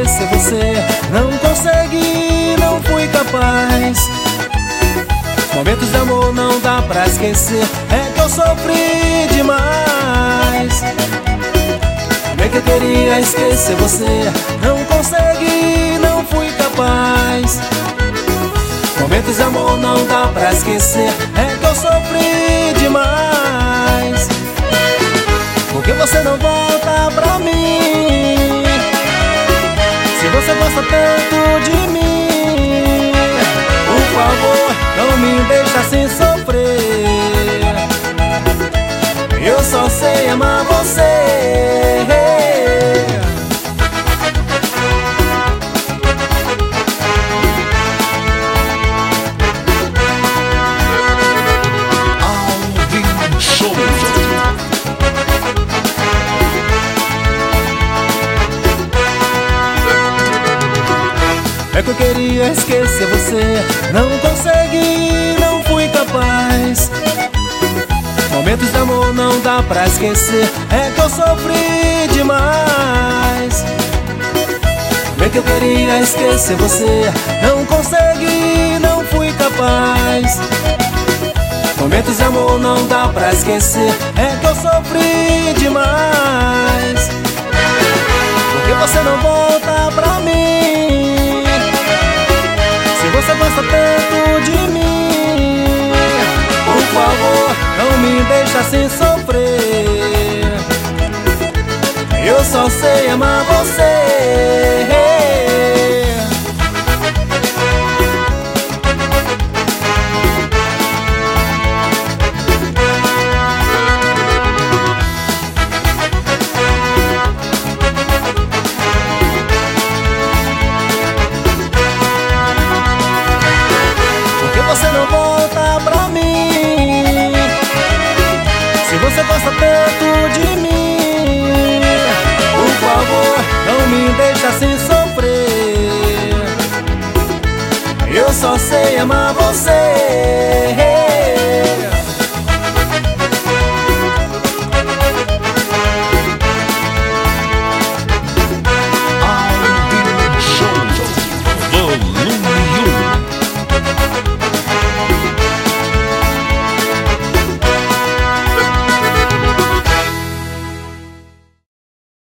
esquecer você. Não consegui, não fui capaz. Momentos de amor não dá pra esquecer. É que eu sofri demais. Bem que eu queria esquecer você. Não consegui, não fui capaz. Momentos de amor não dá pra esquecer. É que eu sofri demais. Por que você não volta pra mim? Se você gosta tanto de mim, por favor, não me deixa assim sofrer. Eu só sei amar você. É que eu queria esquecer você. Não consegui, não fui capaz. Momentos de amor não dá pra esquecer. É que eu sofri demais. É que eu queria esquecer você. Não consegui, não fui capaz. Momentos de amor não dá pra esquecer. É que eu sofri demais. Por que você não volta pra mim? Você gosta tanto de mim, por favor, não me deixa assim sofrer. Eu só sei amar você. Você não volta pra mim. Se você gosta tanto de mim, por favor, não me deixa assim sofrer. Eu só sei amar você.